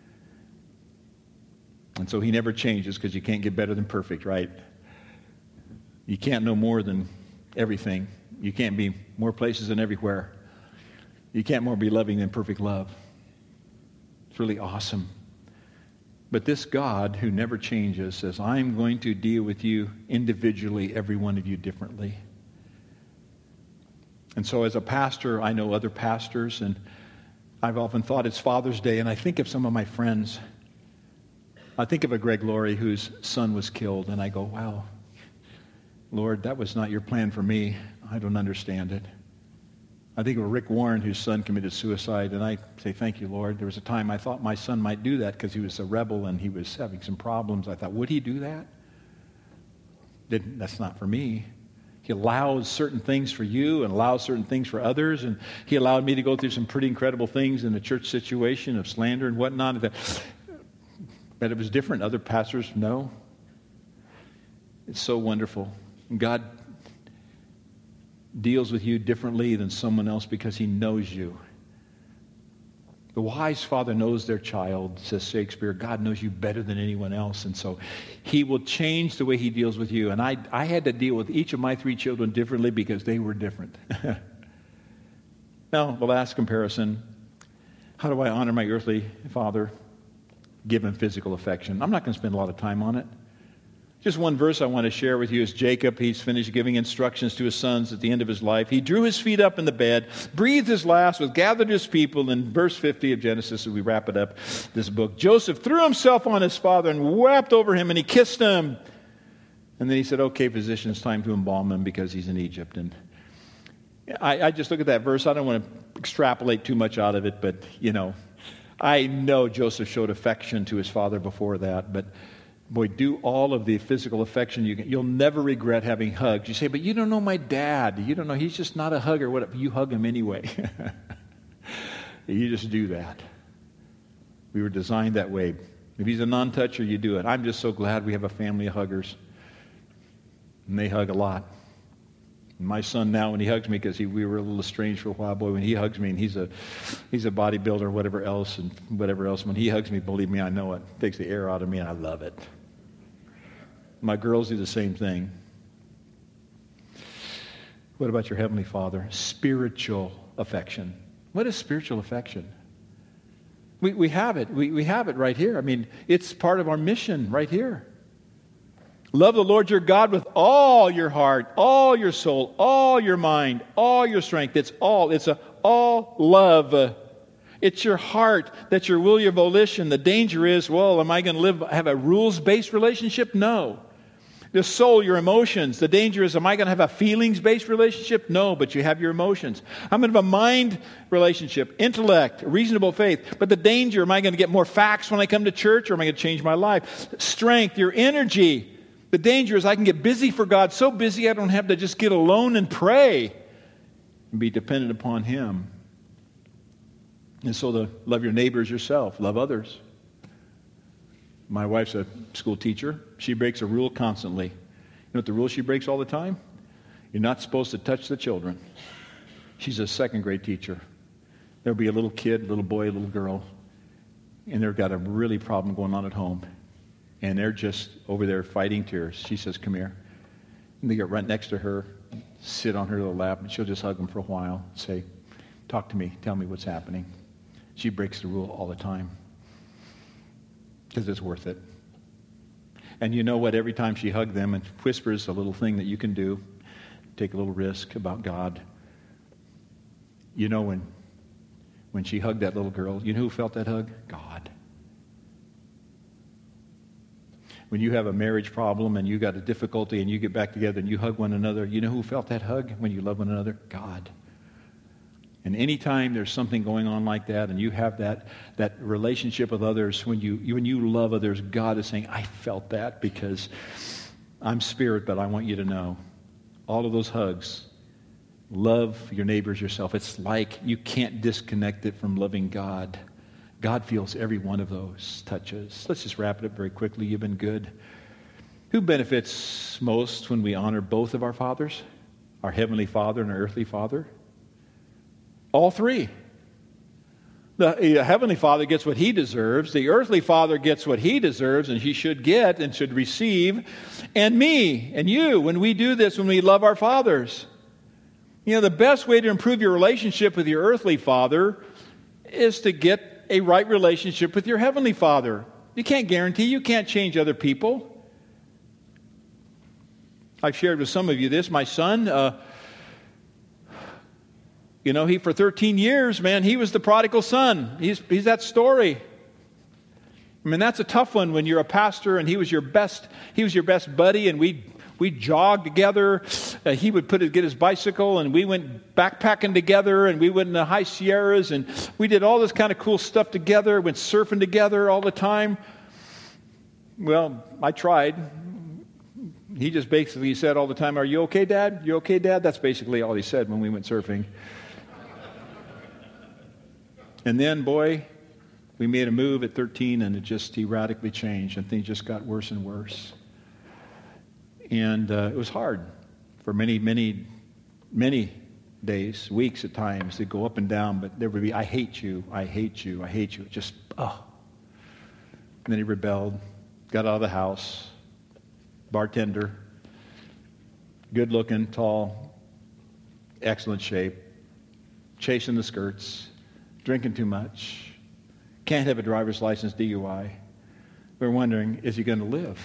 And so he never changes, because you can't get better than perfect, right? You can't know more than everything. You can't be more places than everywhere. You can't more be loving than perfect love. It's really awesome. But this God who never changes says, I'm going to deal with you individually, every one of you differently. And so as a pastor, I know other pastors, and I've often thought it's Father's Day, and I think of some of my friends. I think of a Greg Laurie whose son was killed, and I go, wow, Lord, that was not your plan for me. I don't understand it. I think of a Rick Warren whose son committed suicide, and I say, thank you, Lord. There was a time I thought my son might do that because he was a rebel and he was having some problems. I thought, would he do that? That's not for me. He allows certain things for you and allows certain things for others. And he allowed me to go through some pretty incredible things in the church situation of slander and whatnot. But it was different. Other pastors, no. It's so wonderful. God deals with you differently than someone else because he knows you. The wise father knows their child, says Shakespeare. God knows you better than anyone else. And so he will change the way he deals with you. And I had to deal with each of my 3 children differently because they were different. Now, the last comparison. How do I honor my earthly father? Give him physical affection. I'm not going to spend a lot of time on it. Just one verse I want to share with you is Jacob. He's finished giving instructions to his sons at the end of his life. He drew his feet up in the bed, breathed his last, gathered his people. In verse 50 of Genesis, as we wrap it up, this book, Joseph threw himself on his father and wept over him, and he kissed him. And then he said, okay, physician, it's time to embalm him because he's in Egypt. And I just look at that verse. I don't want to extrapolate too much out of it, but, I know Joseph showed affection to his father before that, but boy, do all of the physical affection you can. You'll never regret having hugs. You say, but you don't know my dad. You don't know. He's just not a hugger. What? You hug him anyway. You just do that. We were designed that way. If he's a non-toucher, you do it. I'm just so glad we have a family of huggers. And they hug a lot. And my son now, when he hugs me, because we were a little estranged for a while, boy, when he hugs me, and he's a bodybuilder, whatever else, when he hugs me, believe me, I know it. It takes the air out of me, and I love it. My girls do the same thing. What about your Heavenly Father? Spiritual affection. What is spiritual affection? We have it. We have it right here. I mean, it's part of our mission right here. Love the Lord your God with all your heart, all your soul, all your mind, all your strength. It's all love. It's your heart, that's your will, your volition. The danger is, well, am I going to have a rules-based relationship? No. The soul, your emotions. The danger is, am I going to have a feelings-based relationship? No, but you have your emotions. I'm going to have a mind relationship, intellect, reasonable faith. But the danger, am I going to get more facts when I come to church, or am I going to change my life? Strength, your energy. The danger is I can get busy for God, so busy I don't have to just get alone and pray and be dependent upon Him. And so love your neighbors yourself. Love others. My wife's a school teacher. She breaks a rule constantly. You know what the rule she breaks all the time? You're not supposed to touch the children. She's a second grade teacher. There'll be a little kid, little boy, little girl, and they've got a really problem going on at home. And they're just over there fighting tears. She says, come here. And they get right next to her, sit on her little lap, and she'll just hug them for a while and say, Talk to me. Tell me what's happening. She breaks the rule all the time because it's worth it. And you know what? Every time she hugged them and whispers a little thing that you can do, take a little risk about God. You know when she hugged that little girl, you know who felt that hug? God. When you have a marriage problem and you got a difficulty and you get back together and you hug one another, you know who felt that hug when you love one another? God. And anytime there's something going on like that and you have that relationship with others, when you love others, God is saying, I felt that because I'm spirit, but I want you to know. All of those hugs, love your neighbors yourself. It's like you can't disconnect it from loving God. God feels every one of those touches. Let's just wrap it up very quickly. You've been good. Who benefits most when we honor both of our fathers? Our heavenly Father and our earthly Father? All three. The heavenly Father gets what he deserves. The earthly Father gets what he deserves and he should get and should receive. And me and you, when we do this, when we love our fathers. You know, the best way to improve your relationship with your earthly father is to get a right relationship with your heavenly Father. You can't guarantee, you can't change other people. I've shared with some of you this. My son, he for 13 years, man, he was the prodigal son. He's that story. I mean, that's a tough one when you're a pastor and he was your best buddy, and we jogged together. He would get his bicycle, and we went backpacking together, and we went in the high Sierras, and we did all this kind of cool stuff together, went surfing together all the time. Well, I tried. He just basically said all the time, "Are you okay, Dad? You okay, Dad?" That's basically all he said when we went surfing. And then, boy, we made a move at 13, and he radically changed, and things just got worse and worse. And it was hard for many, many, many days, weeks at times. They'd go up and down, but there would be, I hate you, I hate you, I hate you. Just, And then he rebelled, got out of the house, bartender, good looking, tall, excellent shape, chasing the skirts, drinking too much, can't have a driver's license, DUI. We're wondering, is he going to live?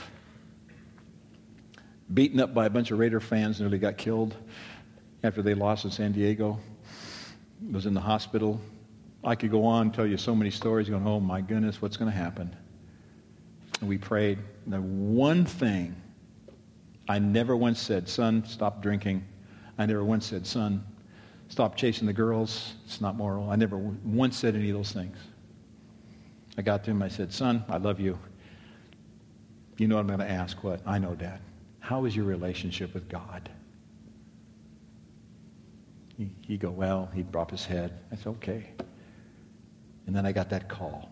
Beaten up by a bunch of Raider fans, nearly got killed after they lost in San Diego. Was in the hospital. I could go on and tell you so many stories going, oh my goodness, what's going to happen? And we prayed. And the one thing, I never once said, son, stop drinking. I never once said, son, stop chasing the girls. It's not moral. I never once said any of those things. I got to him, I said, son, I love you. You know what I'm going to ask? What? I know, Dad. How is your relationship with God? He'd go, well, he'd drop his head. I said, okay. And then I got that call.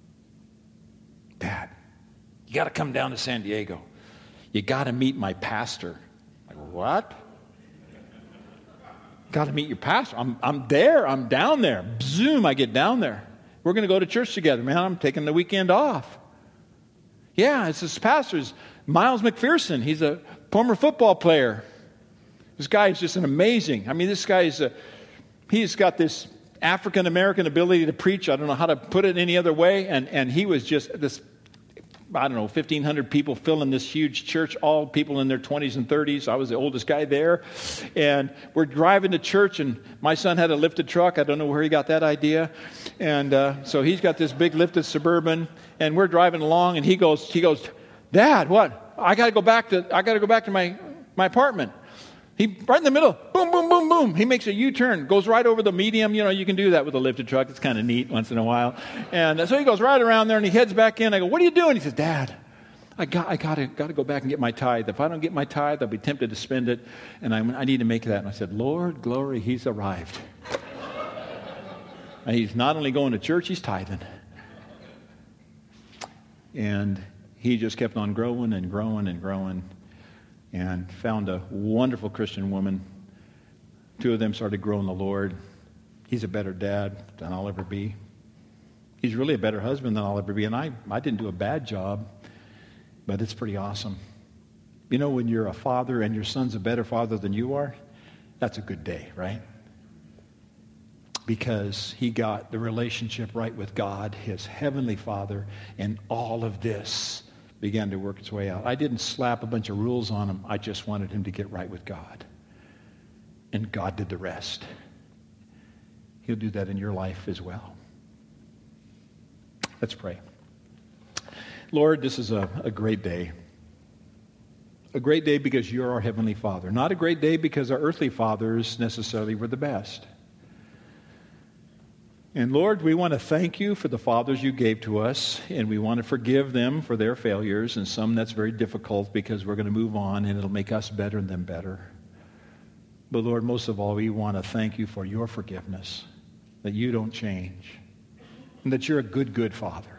Dad, you got to come down to San Diego. You got to meet my pastor. I go, what? Got to meet your pastor? I'm there. I'm down there. Zoom, I get down there. We're going to go to church together. Man, I'm taking the weekend off. Yeah, it's his pastor's Miles McPherson. He's a former football player. This guy is just this guy he's got this African-American ability to preach. I don't know how to put it any other way. And he was just this, 1,500 people filling this huge church, all people in their 20s and 30s. I was the oldest guy there. And we're driving to church, and my son had a lifted truck. I don't know where he got that idea. And so he's got this big lifted Suburban, and we're driving along, and he goes, Dad, what? I got to go back to my apartment. He right in the middle, boom, boom, boom, boom. He makes a U-turn, goes right over the medium. You can do that with a lifted truck. It's kind of neat once in a while. And so he goes right around there, and he heads back in. I go, what are you doing? He says, Dad, I got to go back and get my tithe. If I don't get my tithe, I'll be tempted to spend it, and I need to make that. And I said, Lord, glory, he's arrived. And he's not only going to church, he's tithing. And he just kept on growing and growing and growing, and found a wonderful Christian woman. Two of them started growing the Lord. He's a better dad than I'll ever be. He's really a better husband than I'll ever be. And I didn't do a bad job, but it's pretty awesome. When you're a father and your son's a better father than you are, that's a good day, right? because he got the relationship right with God, his heavenly Father, and all of this began to work its way out. I didn't slap a bunch of rules on him. I just wanted him to get right with God. And God did the rest. He'll do that in your life as well. Let's pray. Lord, this is a great day. A great day because you're our Heavenly Father. Not a great day because our earthly fathers necessarily were the best. And Lord, we want to thank you for the fathers you gave to us, and we want to forgive them for their failures, and some that's very difficult because we're going to move on and it'll make us better and them better. But Lord, most of all, we want to thank you for your forgiveness, that you don't change, and that you're a good, good Father.